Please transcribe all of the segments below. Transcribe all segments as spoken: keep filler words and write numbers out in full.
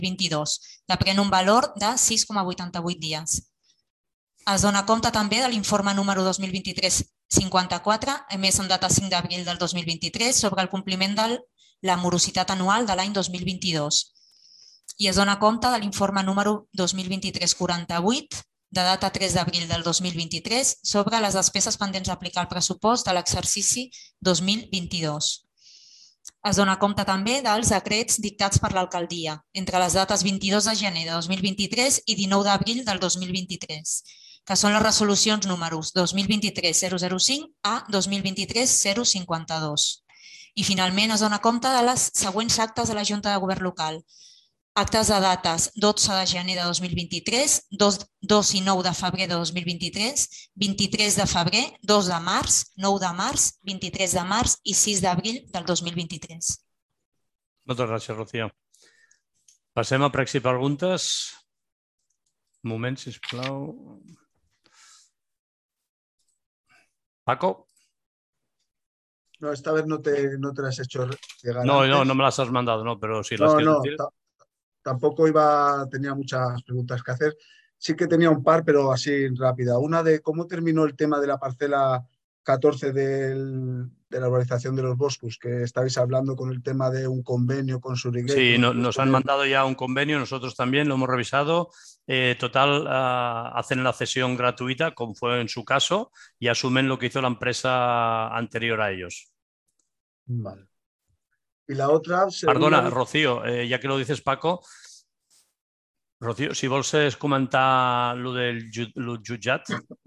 vint-i-dos, que pren un valor de sis coma vuitanta-vuit dies. Es dona compte també de l'informe número dos mil vint-i-tres cinquanta-quatre, emès en data cinc d'abril del dos mil vint-i-tres, sobre el compliment de la morositat anual de l'any dos mil vint-i-dos. I es dona compte de l'informe número dos mil vint-i-tres quaranta-vuit, de data tres d'abril del dos mil vint-i-tres, sobre les despeses pendents d'aplicar al pressupost de l'exercici dos mil vint-i-dos. Es dona compte també dels decrets dictats per l'alcaldia entre les dates vint-i-dos de gener de dos mil vint-i-tres i dinou d'abril del dos mil vint-i-tres, que són les resolucions números dos mil vint-i-tres zero zero cinc a dos mil vint-i-tres zero cinquanta-dos. I finalment es dona compte de les següents actes de la Junta de Govern Local. Actes de dates dotze de gener de dos mil vint-i-tres, dos i nou de febrer de dos mil vint-i-tres, vint-i-tres de febrer, dos de març, nou de març, vint-i-tres de març i sis d'abril del dos mil vint-i-tres. Moltes gràcies, Rocío. Passem a pregs i preguntes. Un moment, sisplau. Paco. No, esta vez no te, no te las he hecho llegar. No, antes. no, no me las has mandado, no, pero si No, las no, quieres decir. Tampoco iba, tenía muchas preguntas que hacer. Sí que tenía un par, pero así rápida. Una de cómo terminó el tema de la parcela catorce del, de la urbanización de los Boscos, que estáis hablando con el tema de un convenio con Surigate. Sí, no, nos han mandado ya un convenio, nosotros también lo hemos revisado. Eh, total, uh, hacen la cesión gratuita, como fue en su caso, y asumen lo que hizo la empresa anterior a ellos. Vale. Y la otra... Perdona, Rocío, eh, ya que lo dices, Paco, Rocío, si vols comentar lo del jutjat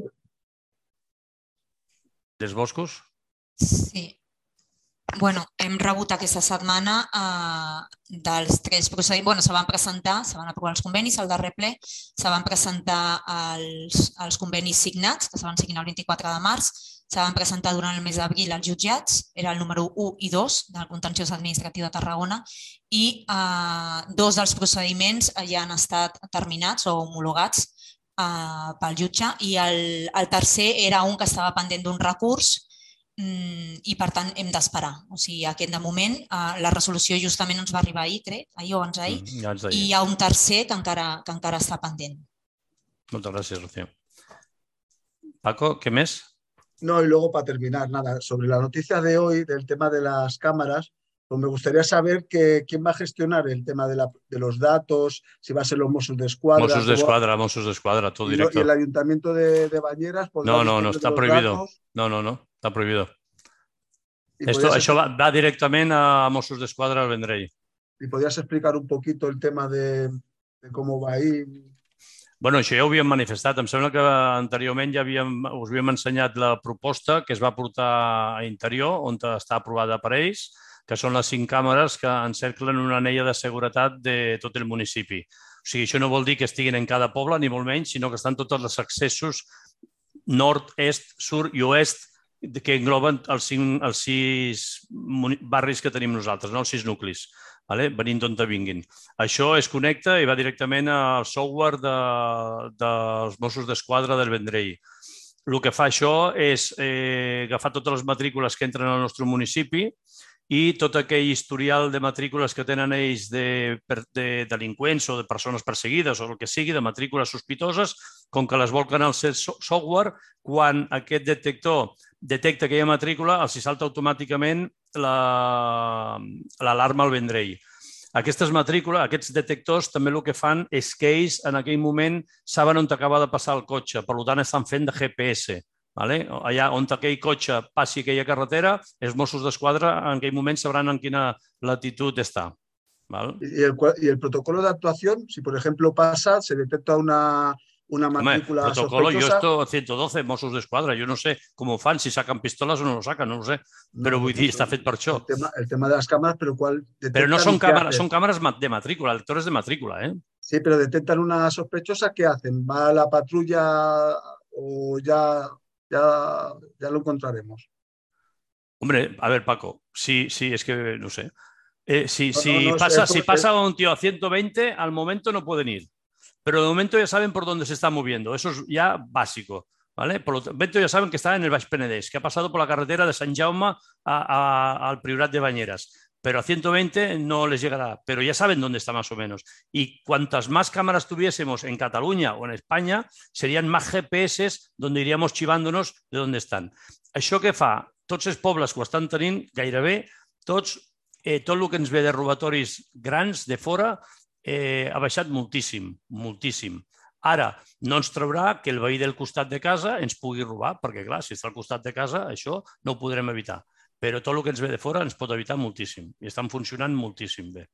dels boscos. Sí. Bueno, hem rebut aquesta setmana eh, dels tres procediments. Bueno, se van presentar, se van aprovar els convenis, al darrer ple se van presentar els, els convenis signats, que se van signar el vint-i-quatre de març, se van presentar durant el mes d'abril als jutjats, era el número u i dos del contenciós administratiu de Tarragona, i eh, dos dels procediments ja han estat terminats o homologats eh, pel jutge, i el, el tercer era un que estava pendent d'un recurs i per tant hem d'esperar. O sigui, aquest de moment, la resolució justament ens va arribar ahir, crec, ahir o abans d'ahir, mm, i hi ha un tercer que encara, que encara està pendent. Moltes gràcies, Rocío. Paco, ¿qué més? No, y luego para terminar, nada, sobre la noticia de hoy del tema de las cámaras, pues me gustaría saber que, quién va a gestionar el tema de, la, de los datos, si va a ser los Mossos d'Esquadra. Mossos d'Esquadra, Mossos d'Esquadra, todo directo. Y el Ayuntamiento de, de Bañeras... No, no, no, está prohibido. Datos. No, no, no, está prohibido. Esto, ser... Això va, va directament a Mossos d'Esquadra al Vendrell. ¿Y podrías explicar un poquito el tema de, de cómo va ahí? Bueno, això ja ho havíem manifestat. Em sembla que anteriorment ja havíem, us havíem ensenyat la proposta que es va portar a Interior, on està aprovada per ells, que són les cinc càmeres que encerclen una anella de seguretat de tot el municipi. O sigui, això no vol dir que estiguin en cada poble, ni molt menys, sinó que estan tots els accessos nord, est, sud i oest que engloben els, cinc, els sis barris que tenim nosaltres, no? Els sis nuclis, vale? Venint d'on te vinguin. Això es connecta i va directament al software de, dels Mossos d'Esquadra del Vendrell. El que fa això és eh, agafar totes les matrícules que entren al nostre municipi i tot aquell historial de matrícules que tenen ells de, de delinqüents o de persones perseguides o el que sigui, de matrícules sospitoses, com que les volquen al seu software, quan aquest detector detecta aquella matrícula, els salta automàticament l'alarma al Vendrell. Aquestes matrícules, aquests detectors, també el que fan és que ells en aquell moment saben on acaba de passar el cotxe, per tant estan fent de G P S. Vale? Allà on aquell cotxe passi aquella carretera, els Mossos d'Esquadra en aquell moment sabran en quina latitud està. ¿Vale? ¿Y, el, ¿Y el protocolo de actuación? Si, por ejemplo, pasa, se detecta una, una matrícula Hombre, protocolo, sospechosa... Yo esto ciento doce, Mossos d'Esquadra, yo no sé cómo fan, si sacan pistolas o no lo sacan, no lo sé. Pero no, vull dir, està fet per això. El tema, el tema de las cámaras, pero ¿cuál? Pero no son cámaras, son cámaras de matrícula, lectores de matrícula, ¿eh? Sí, pero detectan una sospechosa, ¿qué hacen? ¿Va a la patrulla o ya... Ya, ya lo encontraremos? Hombre, a ver, Paco, sí, sí, es que no sé. Eh, si, no, si, no, no, pasa, es, si pasa a un tío a ciento veinte, al momento no pueden ir. Pero de momento ya saben por dónde se está moviendo. Eso es ya básico. ¿Vale? Por lo momento ya saben que está en el Baix Penedès, que ha pasado por la carretera de San Jaume a, a, al Priorat de Bañeras. pero a ciento veinte no les llegará, pero ya saben dónde está más o menos. Y cuantas más cámaras tuviésemos en Cataluña o en España, serían más G P S donde iríamos chivándonos de dónde estan. Això què fa? Tots els pobles que ho estan tenint, gairebé tots, eh, tot el que ens ve de robatoris grans de fora eh, ha baixat moltíssim, moltíssim. Ara, no ens traurà que el veí del costat de casa ens pugui robar, perquè clar, si està al costat de casa, això no ho podrem evitar. Però tot el que ens ve de fora ens pot evitar moltíssim i estan funcionant moltíssim bé.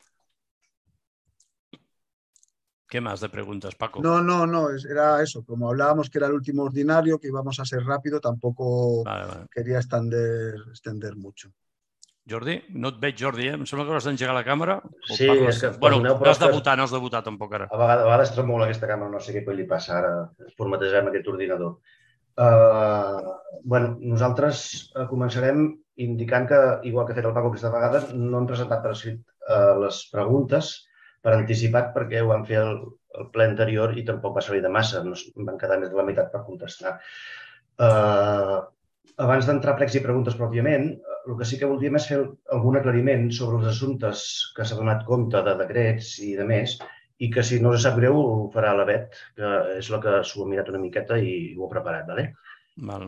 ¿Qué más de preguntas, Paco? No, no, no, era eso. Como hablábamos que era el último ordinario, que íbamos a ser rápido, tampoco vale, vale. quería extender, extender mucho. Jordi? No et veig, Jordi, eh? Em sembla que vas d'engegar la càmera. Sí, és que... Bueno, no has de votar, no has de votar tampoc ara. A vegades, a vegades tremola aquesta càmera, no sé què li passa ara. Formatejem aquest ordinador. Uh, bueno, nosaltres uh, començarem indicant que, igual que ha fet el Paco aquesta vegada, no hem presentat per escrit uh, les preguntes per anticipat perquè ho vam fer el, el ple anterior i tampoc va servir de massa. No van quedar més de la meitat per contestar. Uh, abans d'entrar a pregs i preguntes pròpiament, el que sí que voldríem és fer algun aclariment sobre els assumptes que s'ha donat compte de decrets i de més, i que si no us sap greu ho farà la Bet, que és la que s'ho ha mirat una miqueta i ho ha preparat, d'acord? Val.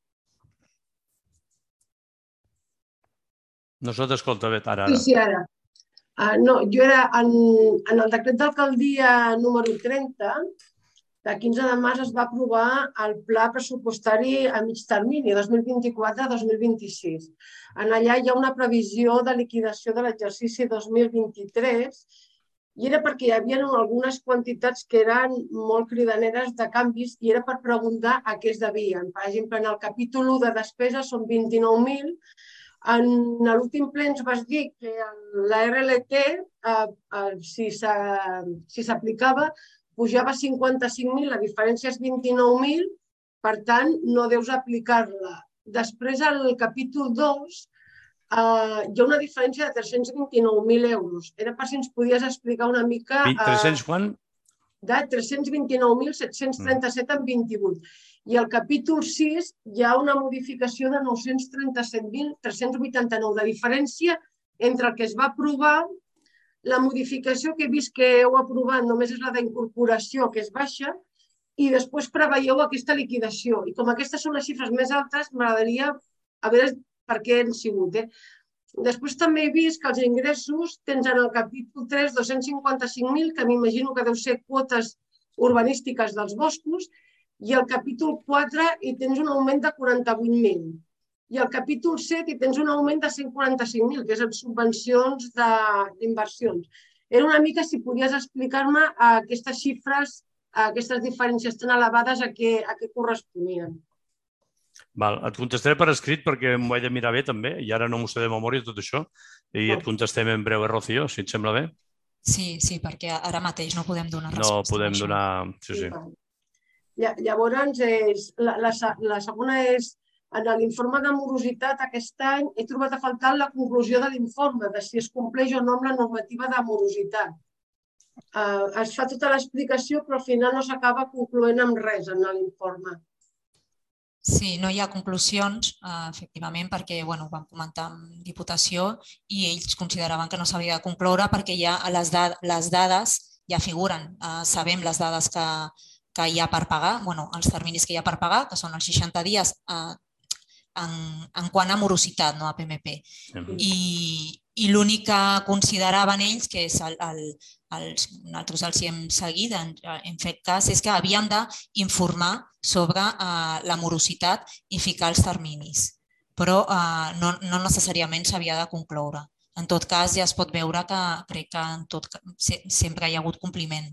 No se t'escolta, Bet, ara. Sí, sí, ara. Uh, no, jo era en, en el decret d'alcaldia número trenta, de quinze de març es va aprovar el pla pressupostari a mig termini, dos mil vint-i-quatre a dos mil vint-i-sis. En allà hi ha una previsió de liquidació de l'exercici dos mil vint-i-tres i era perquè hi havia algunes quantitats que eren molt cridaneres de canvis i era per preguntar a què es devien. Per exemple, en el capítol u de despesa són vint-i-nou mil. En l'últim ple ens vas dir que la R L T, eh, eh, si s'aplicava, pujava a cinquanta-cinc mil, la diferència és vint-i-nou mil, per tant, no deus aplicar-la. Després, al capítol dos, hi ha una diferència de tres-cents vint-i-nou mil euros. Era per si ens podies explicar una mica... tres-cents quant? De tres-cents vint-i-nou mil set-cents trenta-set amb vint-i-vuit. I al capítol sis hi ha una modificació de nou-cents trenta-set mil tres-cents vuitanta-nou. De diferència entre el que es va aprovar. La modificació que he vist que heu aprovat només és la d'incorporació, que és baixa, i després preveieu aquesta liquidació. I com aquestes són les xifres més altes, m'agradaria a veure per què han sigut. Després també he vist que els ingressos tens en el capítol tres dos-cents cinquanta-cinc mil, que m'imagino que deu ser quotes urbanístiques dels boscos, i al capítol quatre hi tens un augment de quaranta-vuit mil. I al capítol set hi tens un augment de cent quaranta-cinc mil, que és en subvencions d'inversions. Era una mica si podies explicar-me aquestes xifres, aquestes diferències tan elevades a què corresponien. Val, et contestaré per escrit perquè m'ho he de mirar bé també, i ara no m'ho sé de memòria tot això, i et contestem en breu, Rocío, si et sembla bé. Sí, sí, perquè ara mateix no podem donar resposta. No podem donar... Sí, sí. Llavors, la segona és... En l'informe de morositat aquest any he trobat a faltar la conclusió de l'informe de si es compleix o no amb la normativa de morositat. Es fa tota l'explicació però al final no s'acaba concloent amb res en l'informe. Sí, no hi ha conclusions, efectivament, perquè ho vam comentar amb Diputació i ells consideraven que no s'havia de concloure perquè ja les dades ja figuren. Sabem les dades que hi ha per pagar, els terminis que hi ha per pagar, que són els seixanta dies en quant a morositat, no a P M P. I l'únic que consideraven ells, que nosaltres els hi hem seguit, hem fet cas, és que havíem d'informar sobre la morositat i ficar els terminis. Però no necessàriament s'havia de concloure. En tot cas, ja es pot veure que crec que sempre hi ha hagut compliment.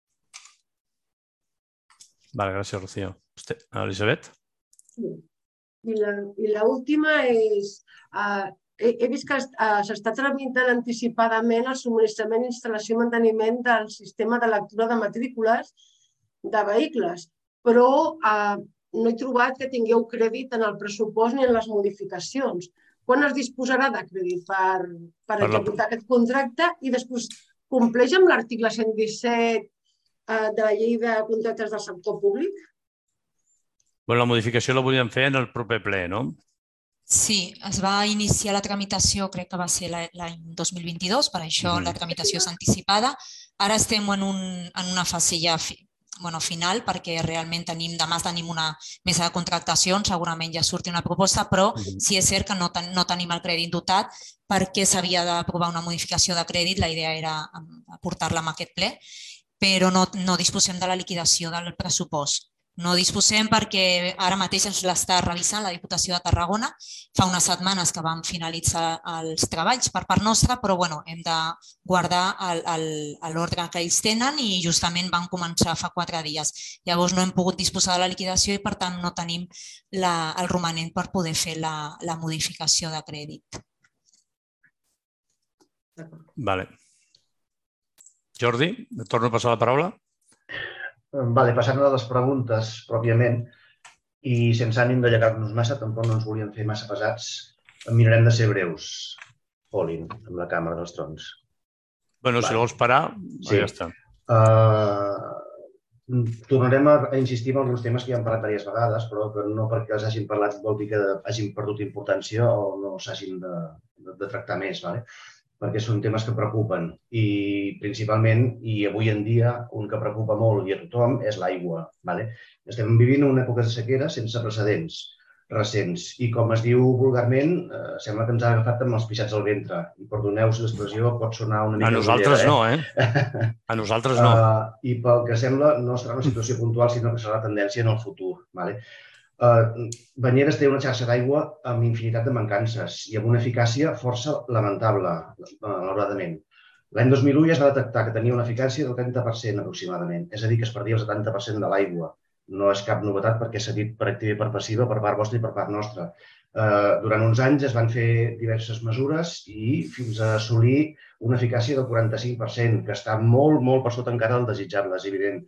Vale, gràcies, Rocío. Elisabet? Sí. I l'última és, he vist que s'està tramitant anticipadament el subministrament, instal·lació i manteniment del sistema de lectura de matrícules de vehicles, però no he trobat que tingueu crèdit en el pressupost ni en les modificacions. Quan es disposarà de crèdit per executar aquest contracte i després compleix amb l'article cent disset de la llei de contractes del sector públic? La modificació la volíem fer en el proper ple, no? Sí, es va iniciar la tramitació, crec que va ser l'any dos mil vint-i-dos, per això la tramitació és anticipada. Ara estem en, un, en una fase ja fi, bueno, final, perquè realment tenim, demà tenim una mesa de contractacions, segurament ja surti una proposta, però sí és cert que no, ten, no tenim el crèdit dotat perquè s'havia d'aprovar una modificació de crèdit, la idea era portar-la en aquest ple, però no, no disposem de la liquidació del pressupost. No disposem perquè ara mateix ens l'està revisant la Diputació de Tarragona. Fa unes setmanes que vam finalitzar els treballs per part nostra, però bueno, hem de guardar l'ordre que ells tenen i justament van començar fa quatre dies. Llavors no hem pogut disposar de la liquidació i per tant no tenim la, el romanent per poder fer la, la modificació de crèdit. Vale. Jordi, et torno a passar la paraula. Vale, passant a les preguntes, pròpiament, i sense ànim d'allargar-nos massa, tampoc no ens volíem fer massa pesats, mirarem de ser breus, Polin, amb la càmera dels trons. Bueno, si vols parar, ja està. Tornarem a insistir en alguns temes que ja hem parlat diverses vegades, però que no perquè els hagin parlat vol dir que hagin perdut importància o no s'hagin de tractar més, vale? Perquè són temes que preocupen i principalment, i avui en dia, un que preocupa molt i a tothom és l'aigua. Estem vivint una època de sequera sense precedents recents i, com es diu vulgarment, sembla que ens ha agafat amb els pixats al ventre. I perdoneu si l'expressió pot sonar una mica... A nosaltres no, eh? A nosaltres no. I pel que sembla no serà una situació puntual, sinó que serà tendència en el futur. Banyeres té una xarxa d'aigua amb infinitat de mancances i amb una eficàcia força lamentable, malauradament. L'any dos mil u ja es va detectar que tenia una eficàcia del trenta per cent aproximadament, és a dir, que es perdia el setanta per cent de l'aigua. No és cap novetat perquè s'ha dit per activa i per passiva per part vostra i per part nostra. Durant uns anys es van fer diverses mesures i fins a assolir una eficàcia del quaranta-cinc per cent, que està molt, molt per sota encara del desitjable, és evident.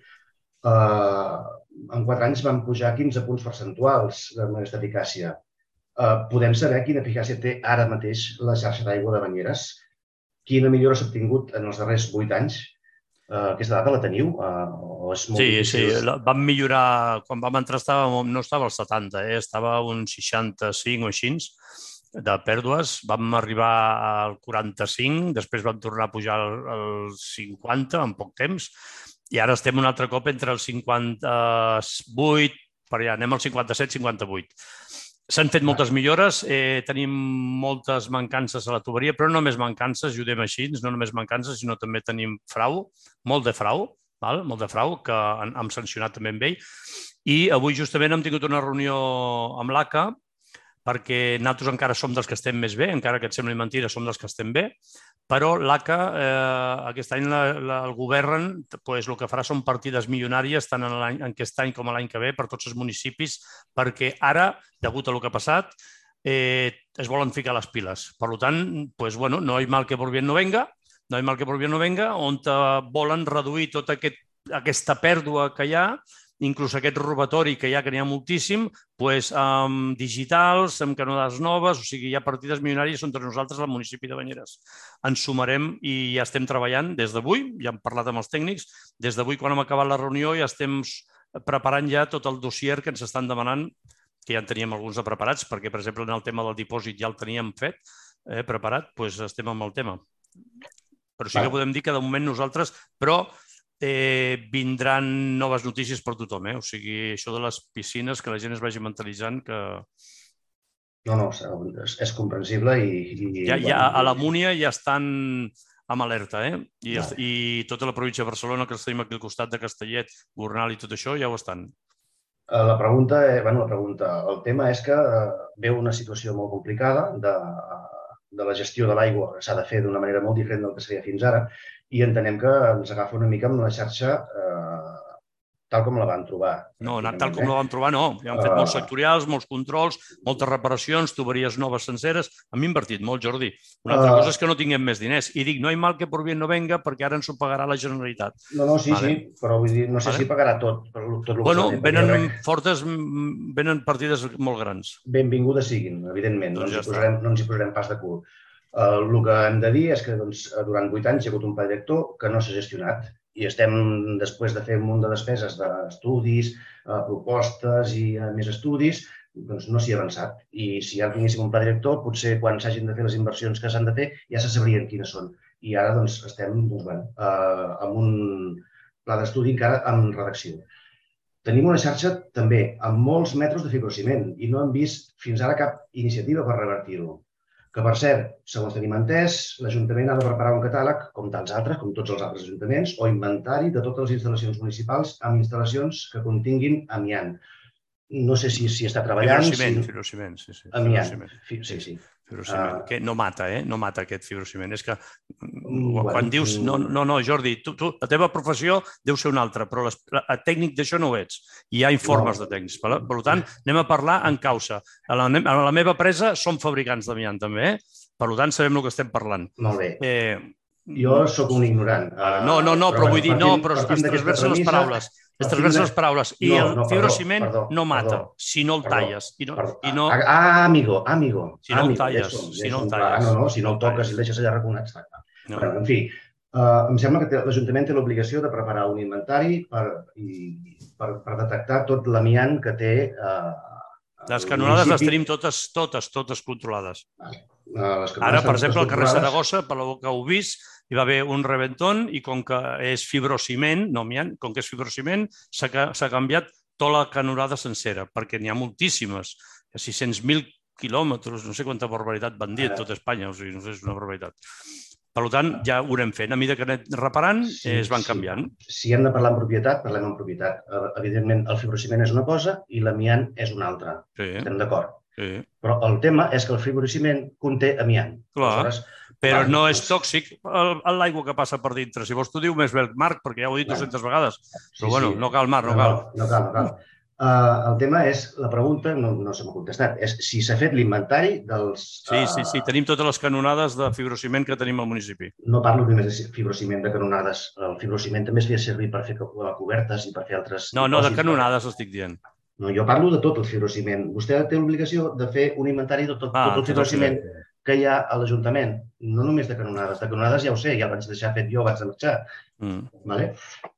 En quatre anys van pujar quinze punts percentuals d'aquesta eficàcia. Podem saber quina eficàcia té ara mateix la xarxa d'aigua de banyeres? Quina millora s'ha obtingut en els darrers vuit anys? Aquesta data la teniu? Sí, sí. Vam millorar. Quan vam entrar no estava al setanta, estava a un seixanta-cinc o així de pèrdues. Vam arribar al quaranta-cinc, després vam tornar a pujar al cinquanta en poc temps. I ara estem un altre cop entre el cinquanta-vuit, per allà, anem al cinquanta-set cinquanta-vuit. S'han fet moltes millores, tenim moltes mancances a la tuberia, però no només mancances, i ho diem així, no només mancances, sinó també tenim frau, molt de frau, molt de frau, que hem sancionat també amb ell. I avui justament hem tingut una reunió amb l'A C A, perquè nosaltres encara som dels que estem més bé, encara que et sembli mentida, som dels que estem bé, però l'A C A aquest any el govern el que farà són partides milionàries tant en aquest any com l'any que ve per tots els municipis, perquè ara, degut a el que ha passat, es volen ficar les piles. Per tant, no hay mal que por bien no venga, no hay mal que por bien no venga, on volen reduir tota aquesta pèrdua que hi ha, inclús aquest robatori que hi ha, que n'hi ha moltíssim, amb digitals, amb canonades noves, o sigui, hi ha partides milionàries entre nosaltres al municipi de Banyeres. Ens sumarem i ja estem treballant des d'avui, ja hem parlat amb els tècnics, des d'avui quan hem acabat la reunió ja estem preparant ja tot el dossier que ens estan demanant, que ja en teníem alguns de preparats, perquè, per exemple, en el tema del dipòsit ja el teníem fet, preparat, doncs estem amb el tema. Però sí que podem dir que de moment nosaltres, però vindran noves notícies per tothom, o sigui, això de les piscines, que la gent es vagi mentalitzant que... No, no, és comprensible i... A la Múnia ja estan amb alerta, i tota la província de Barcelona, que estem aquí al costat de Castellet, Gornal i tot això, ja ho estan. La pregunta, bueno, la pregunta, el tema és que veu una situació molt complicada de la gestió de l'aigua, que s'ha de fer d'una manera molt diferent del que es feia fins ara, i entenem que ens agafa una mica amb la xarxa tal com la vam trobar. No, tal com la vam trobar no. Ja han fet molts sectorials, molts controls, moltes reparacions, tuberies noves senceres. Hem invertit molt, Jordi. Una altra cosa és que no tinguem més diners. I dic, no hi mal que por bien no venga, perquè ara ens ho pagarà la Generalitat. No, no, sí, sí, però vull dir, no sé si pagarà tot. Bueno, venen fortes, venen partides molt grans. Benvingudes siguin, evidentment. No ens hi posarem pas de cul. El que hem de dir és que durant vuit anys hi ha hagut un pla director que no s'ha gestionat i estem, després de fer un munt de despeses d'estudis, propostes i més estudis, doncs no s'hi ha avançat. I si ja tinguéssim un pla director, potser quan s'hagin de fer les inversions que s'han de fer ja se sabrien quines són. I ara doncs, estem doncs, bueno, eh, amb un pla d'estudi encara en redacció. Tenim una xarxa també amb molts metres de fibrociment i no hem vist fins ara cap iniciativa per revertir-ho. Que, per cert, segons tenim entès, l'Ajuntament ha de preparar un catàleg, com tants altres, com tots els altres ajuntaments, o inventari de totes les instal·lacions municipals amb instal·lacions que continguin amiant. No sé si s'hi està treballant... Fibrociment, fibrociment, sí, sí. Amiant, sí, sí. Fibrociment, que no mata, eh? No mata aquest fibrociment. És que quan dius... No, no, no, Jordi, la teva professió deu ser una altra, però a tècnic d'això no ho ets. Hi ha informes de tècnics. Per tant, anem a parlar en causa. A la meva empresa som fabricants d'amiant, també, eh? Per tant, sabem el que estem parlant. Molt bé. Jo sóc un ignorant. No, no, no, però vull dir, no, però es transversen les paraules. Es transversen les paraules. I el fibrociment no mata si no el talles. Ah, amigo, amigo. Si no el talles. Si no el talles. No, no, si no el toques i el deixes allà raconat, està clar. En fi, em sembla que l'Ajuntament té l'obligació de preparar un inventari per detectar tot l'amiant que té... Les canonades les tenim totes, totes, totes controlades. Ara, per exemple, al carrer Saragossa, per lo que heu vist, hi va haver un reventón i com que és fibrociment, no amiant, com que és fibrociment, s'ha canviat tota la canonada sencera, perquè n'hi ha moltíssimes, sis-cents mil quilòmetres, no sé quanta barbaritat van dir a tot Espanya, o sigui, no sé, és una barbaritat. Per tant, ja ho anem fent. A mesura que anem reparant, es van canviant. Si hem de parlar en propietat, parlem en propietat. Evidentment, el fibrociment és una cosa i l'amiant és una altra. Estem d'acord. Però el tema és que el fibrociment conté amiant. Clar, però no és tòxic l'aigua que passa per dintre. Si vols t'ho diu més bé el Marc, perquè ja ho he dit dues-centes vegades. Però bueno, no cal, Marc, no cal. No cal, no cal. El tema és, la pregunta, no se m'ha contestat, és si s'ha fet l'inventari dels... Sí, sí, sí, tenim totes les canonades de fibrociment que tenim al municipi. No parlo només de fibrociment de canonades. El fibrociment també es feia servir per fer cobertes i per fer altres... No, no, de canonades estic dient. No, jo parlo de tot el fibrociment. Vostè té l'obligació de fer un inventari de tot el fibrociment que hi ha a l'Ajuntament. No només de canonades. De canonades ja ho sé, ja el vaig deixar fet jo abans de marxar. Vale?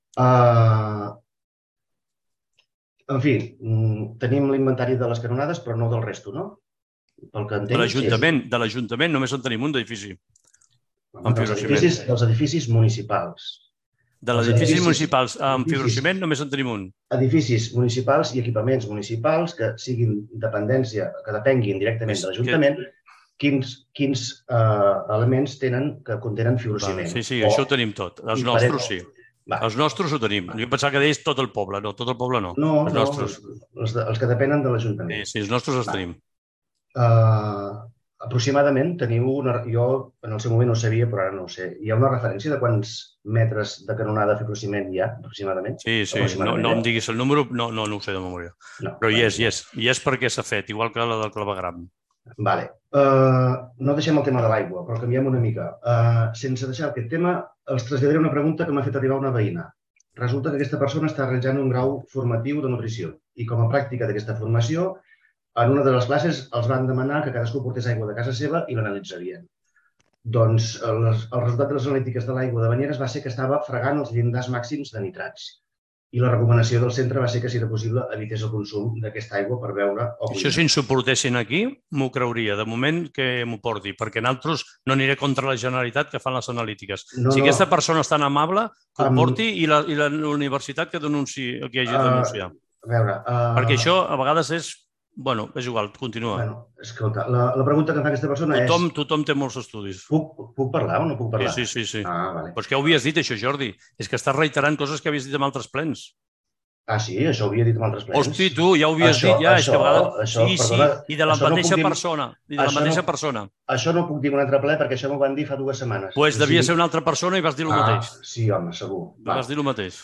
En fi, tenim l'inventari de les canonades, però no del resto, no? De l'Ajuntament només en tenim un d'edifici. Dels edificis municipals. De les edificis municipals amb fibrociment només en tenim un. Edificis municipals i equipaments municipals que siguin dependència, que depenguin directament de l'Ajuntament, quins elements tenen que contenen fibrociment. Sí, sí, això ho tenim tot. Els nostres sí. Els nostres ho tenim. Jo pensava que deies tot el poble. No, tot el poble no. No, els que depenen de l'Ajuntament. Sí, els nostres els tenim. Aproximadament teniu una... Jo en el seu moment no ho sabia, però ara no ho sé. Hi ha una referència de quants metres de canonada de fibrociment hi ha, aproximadament? Sí, sí. No em diguis el número, no ho sé de memòria. Però hi és, hi és. Hi és perquè s'ha fet, igual que la del clavegram. Vale. No deixem el tema de l'aigua, però canviem una mica. Sense deixar aquest tema, els traslladaré una pregunta que m'ha fet arribar una veïna. Resulta que aquesta persona està realitzant un grau formatiu de nutrició i com a pràctica d'aquesta formació, en una de les classes els van demanar que cadascú portés aigua de casa seva i l'analitzarien. Doncs el resultat de les analítiques de l'aigua de banyeres va ser que estava fregant els llindars màxims de nitrats. I la recomanació del centre va ser que, si era possible, evités el consum d'aquesta aigua per beure o cuinar. Això, si ens ho portessin aquí, m'ho creuria. De moment, que m'ho porti, perquè nosaltres no aniré contra la Generalitat que fan les analítiques. Si aquesta persona és tan amable, que ho porti i la universitat que denunciï el que hagi de denunciar. A veure... Perquè això, a vegades, és... Bueno, és igual, continua. Escolta, la pregunta que em fa aquesta persona és... Tothom té molts estudis. Puc parlar o no puc parlar? Sí, sí, sí. Però és que ho havies dit, això, Jordi. És que estàs reiterant coses que havies dit en altres plens. Ah, sí? Això ho havia dit en altres plens? Hosti, tu, ja ho havies dit, ja. Sí, sí, i de la mateixa persona. I de la mateixa persona. Això no puc dir un altre ple perquè això m'ho van dir fa dues setmanes. Doncs devia ser una altra persona i vas dir el mateix. Sí, home, segur. Vas dir el mateix.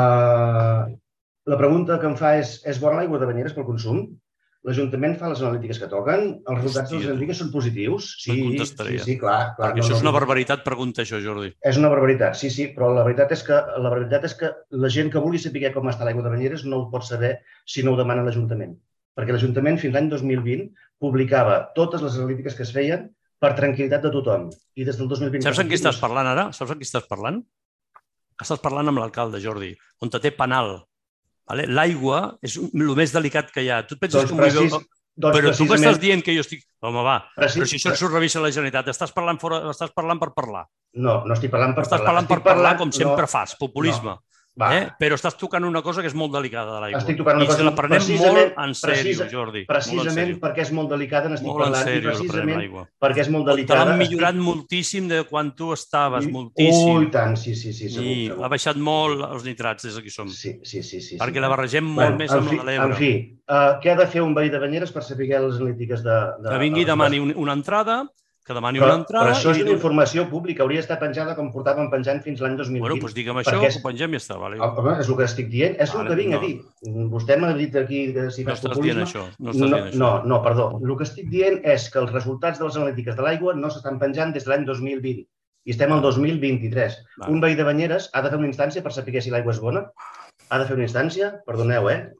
La pregunta que em fa és, és bona l'aigua de banyeres pel consum? L'Ajuntament fa les analítiques que toquen, els resultats de les analítiques són positius. Sí, sí, clar. Perquè això és una barbaritat, pregunta això, Jordi. És una barbaritat, sí, sí, però la veritat és que la veritat és que la gent que vulgui saber com està l'aigua de banyeres no ho pot saber si no ho demana l'Ajuntament. Perquè l'Ajuntament fins l'any dos mil vint publicava totes les analítiques que es feien per tranquil·litat de tothom. I des del dos mil vint... Saps amb qui estàs parlant ara? Saps amb qui estàs parlant? Estàs parlant amb l'alcalde, Jordi, on té penal. L'aigua és el més delicat que hi ha. Tu et penses que Però tu m'estàs dient que jo estic... Home, va, però si això s'ho revisa la Generalitat, estàs parlant per parlar. No, no estic parlant per parlar. Estàs parlant per parlar com sempre fas, populisme. Però estàs tocant una cosa que és molt delicada de l'aigua. Estic tocant una cosa... I se la prenem molt en sèrio, Jordi. Precisament perquè és molt delicada n'estic parlant. Molt en sèrio, la prenem l'aigua. Perquè és molt delicada. Te l'han millorat moltíssim de quan tu estaves, moltíssim. Ui, tant, sí, sí, sí. I ha baixat molt els nitrats des d'aquí som. Sí, sí, sí. Perquè la barregem molt més amb la de l'Ebre. En fi, què ha de fer un veí de Banyeres per saber les analítiques de... Que vingui i demani una entrada, que demani una entrada... Però això és una informació pública, hauria d'estar penjada com portàvem penjant fins l'any dos mil vint. Bueno, doncs digue'm això, ho pengem i ja està. Home, és el que estic dient, és el que vinc a dir. Vostè m'ha dit aquí si fas populisme... No estàs dient això, no estàs dient això. No, no, perdó. El que estic dient és que els resultats de les analítiques de l'aigua no s'estan penjant des de l'any dos mil vint i estem al dos mil vint-i-tres. Un veí de Banyeres ha de fer una instància per saber si l'aigua és bona? Ha de fer una instància? Perdoneu, eh?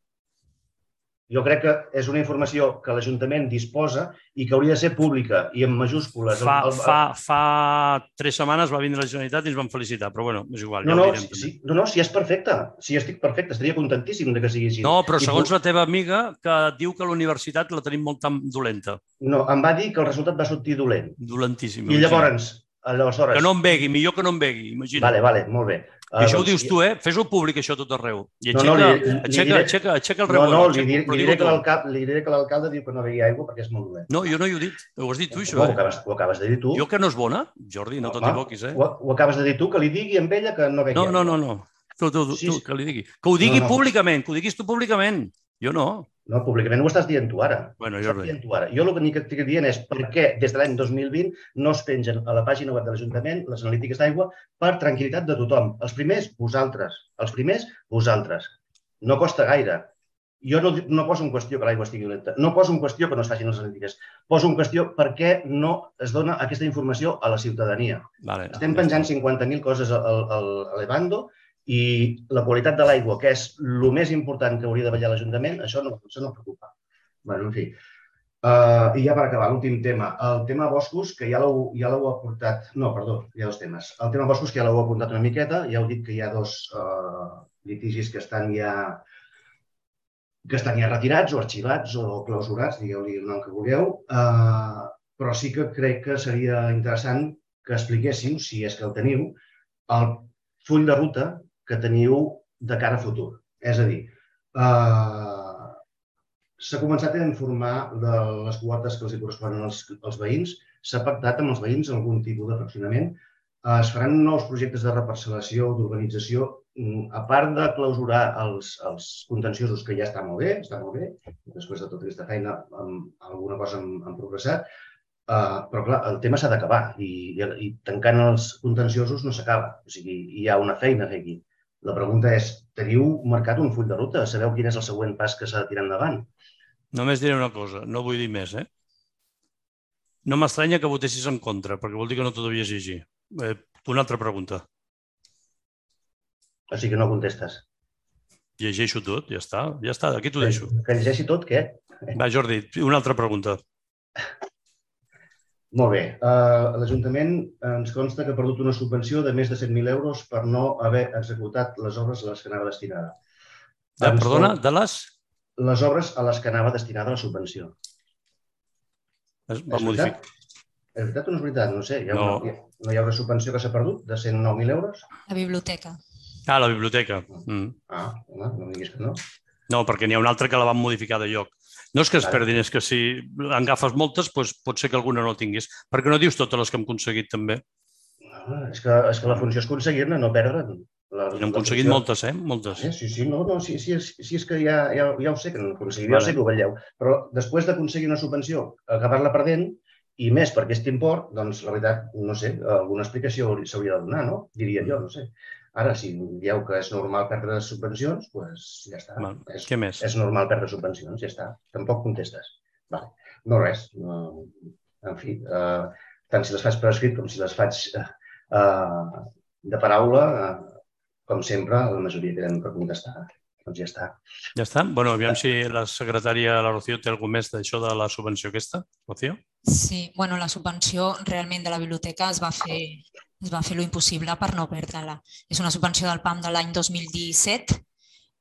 Jo crec que és una informació que l'Ajuntament disposa i que hauria de ser pública i en majúscules. Fa tres setmanes va vindre la Generalitat i ens van felicitar, però bueno, és igual, ja ho direm també. No, no, si és perfecte, si estic perfecte, estaria contentíssim que sigui així. No, però segons la teva amiga, que diu que la universitat la tenim molt tan dolenta. No, em va dir que el resultat va sortir dolent. Dolentíssim. I llavors... Que no em begui, millor que no em begui, imagina't. Vale, vale, molt bé. I això ho dius tu, eh? Fes-ho públic, això, tot arreu. I aixeca el reu. No, no, li diré que l'alcalde diu que no begui aigua perquè és molt dolent. No, jo no hi ho he dit. Ho has dit tu, això, eh? Ho acabes de dir tu. Jo que no és bona? Jordi, no t'equivoquis, eh? Ho acabes de dir tu, que li digui amb ella que no begui aigua. No, no, no. Tu, tu, que li digui. Que ho digui públicament, que ho diguis tu públicament. Jo no. No, públicament ho estàs dient tu ara. Bueno, jo res. Jo el que estic dient és per què des de l'any dos mil vint no es pengen a la pàgina web de l'Ajuntament les analítiques d'aigua per tranquil·litat de tothom. Els primers, vosaltres. Els primers, vosaltres. No costa gaire. Jo no poso en qüestió que l'aigua estigui dolenta. No poso en qüestió que no es facin les analítiques. Poso en qüestió per què no es dona aquesta informació a la ciutadania. Estem penjant cinquanta mil coses a l'Evando i la qualitat de l'aigua, que és el més important que hauria de vetllar l'Ajuntament, això no preocupa. Bé, en fi. I ja per acabar, l'últim tema. El tema boscos, que ja l'heu aportat... No, perdó, hi ha dos temes. El tema boscos, que ja l'heu apuntat una miqueta, ja heu dit que hi ha dos litigis que estan ja que estan ja retirats o arxivats o clausurats, digueu-li el nom que vulgueu, però sí que crec que seria interessant que expliquéssiu, si és que el teniu, el full de ruta que teniu de cara a futur. És a dir, s'ha començat a informar de les quotes que els corresponen als veïns, s'ha pactat amb els veïns algun tipus de fraccionament, es faran nous projectes de reparcel·lació, d'urbanització, a part de clausurar els contenciosos, que ja està molt bé, està molt bé, després de tota aquesta feina alguna cosa han progressat, però clar, el tema s'ha d'acabar i tancant els contenciosos no s'acaba. O sigui, hi ha una feina a fer aquí. La pregunta és, teniu marcat un full de ruta? Sabeu quin és el següent pas que s'ha de tirar endavant? Només diré una cosa, no vull dir més, eh? No m'estranya que votessis en contra, perquè vol dir que no t'ho devies llegir. Una altra pregunta. O sigui que no contestes. Llegeixo tot, ja està. Ja està, aquí t'ho deixo. Que llegeixi tot, què? Va, Jordi, una altra pregunta. Molt bé. L'Ajuntament ens consta que ha perdut una subvenció de més de set mil euros per no haver executat les obres a les que anava destinada. Perdona, de les? Les obres a les que anava destinada la subvenció. Es va modificar. És veritat o no és veritat? No sé. No hi ha una subvenció que s'ha perdut de cent nou mil euros? La biblioteca. Ah, la biblioteca. Ah, no em diguis que no. No, perquè n'hi ha una altra que la van modificar de lloc. No és que es perdin, és que si en agafes moltes, pot ser que alguna no tinguis. Per què no dius totes les que hem aconseguit, també? És que la funció és aconseguir-ne, no perdre'n. N'hem aconseguit moltes, eh? Moltes. Sí, sí, no, si és que ja ho sé que n'hem aconseguit, ja ho sé que ho vetlleu. Però després d'aconseguir una subvenció, acabar-la perdent, i més per aquest import, doncs la veritat, no sé, alguna explicació s'hauria de donar, no? Diria jo, no sé. Ara, si dieu que és normal perdre subvencions, doncs ja està. Què més? És normal perdre subvencions, ja està. Tampoc contestes. No res. En fi, tant si les faig per escrit com si les faig de paraula, com sempre, la majoria tenen per contestar. Doncs ja està. Ja està? Bé, aviam si la secretària, la Rocío, té alguna més d'això de la subvenció aquesta. Rocío? Sí, bueno, la subvenció realment de la biblioteca es va fer es va fer l'impossible per no perdre-la. És una subvenció del P A M de l'any dos mil disset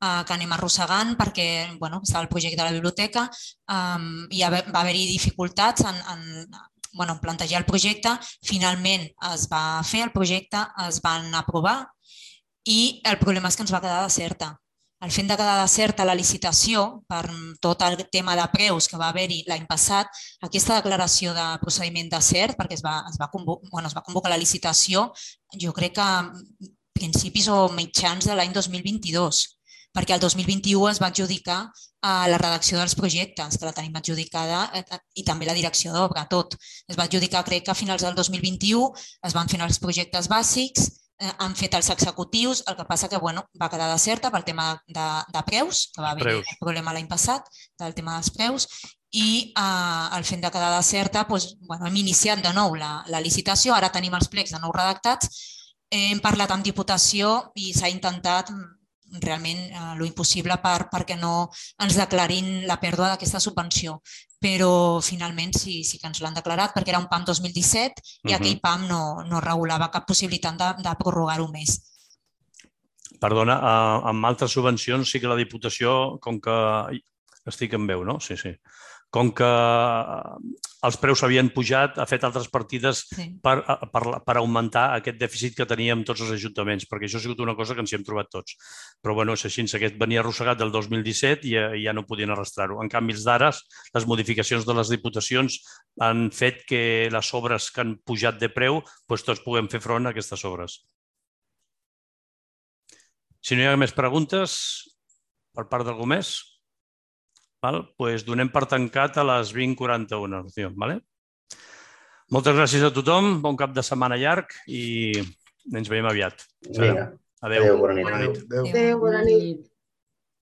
que anem arrossegant perquè estava el projecte de la biblioteca i va haver-hi dificultats en plantejar el projecte. Finalment es va fer el projecte, es van aprovar i el problema és que ens va quedar deserta. El fet de quedar deserta la licitació per tot el tema de preus que va haver-hi l'any passat, aquesta declaració de procediment desert, perquè es va convocar la licitació, jo crec que a principis o mitjans de l'any dos mil vint-i-dos, perquè el dos mil vint-i-u es va adjudicar la redacció dels projectes, que la tenim adjudicada, i també la direcció d'obra, tot. Es va adjudicar, crec que a finals del dos mil vint-i-u es van fer els projectes bàsics, han fet els executius, el que passa que va quedar deserta pel tema de preus, que va haver un problema l'any passat, del tema dels preus, i el fet de quedar deserta hem iniciat de nou la licitació, ara tenim els plecs de nou redactats, hem parlat amb Diputació i s'ha intentat realment l'impossible perquè no ens declarin la pèrdua d'aquesta subvenció. Però finalment sí que ens l'han declarat perquè era un P A M dos mil disset i aquell P A M no regulava cap possibilitat de prorrogar-ho més. Perdona, amb altres subvencions sí que la Diputació, com que... Estic en veu, no? Sí, sí. Com que els preus s'havien pujat, ha fet altres partides per augmentar aquest dèficit que teníem tots els ajuntaments, perquè això ha sigut una cosa que ens hi hem trobat tots. Però bé, és així, aquest venia arrossegat del dos mil disset i ja no podien arrastrar-ho. En canvi, els d'ara, les modificacions de les diputacions han fet que les obres que han pujat de preu, tots puguem fer front a aquestes obres. Si no hi ha més preguntes per part d'algú més, doncs donem per tancat a les vint quaranta-u. Moltes gràcies a tothom, bon cap de setmana llarg i ens veiem aviat. Vinga. Adéu. Bona nit. Adéu, bona nit.